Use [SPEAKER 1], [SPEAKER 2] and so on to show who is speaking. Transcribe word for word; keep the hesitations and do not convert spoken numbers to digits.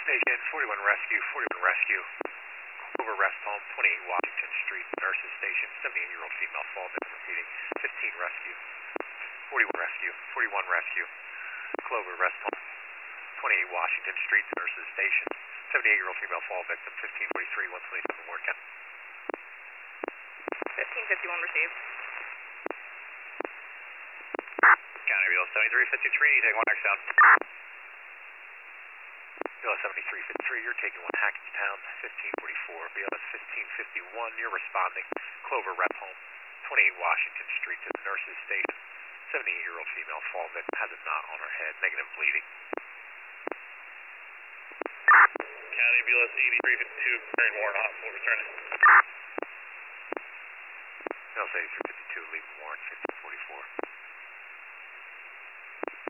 [SPEAKER 1] Station, forty-one Rescue, forty-one Rescue. Over Rest Home, twenty-eight Washington Street, Nurses Station, seventy-eight-year-old female fall victim repeating, fifteen Rescue, forty-one Rescue, forty-one Rescue. Clover Rest Home, twenty-eight Washington Street, Nurses Station, seventy-eight-year-old female fall victim, fifteen forty-three, one twenty-seven Ward County.
[SPEAKER 2] fifteen fifty-one received.
[SPEAKER 1] County Wheel seventy-three fifty-three, take one X down. B L S seventy-three fifty-three, you're taking one Hackettstown, fifteen forty-four. B L S fifteen fifty-one, you're responding. Clover Rest Home, twenty-eight Washington Street to the Nurses Station. seventy-eight-year-old female fall victim has a knot on her head, negative bleeding.
[SPEAKER 3] County B L S eighty-three fifty-two, carrying Warren Hospital, returning.
[SPEAKER 1] B L S eighty-three fifty-two, leaving Warren fifty.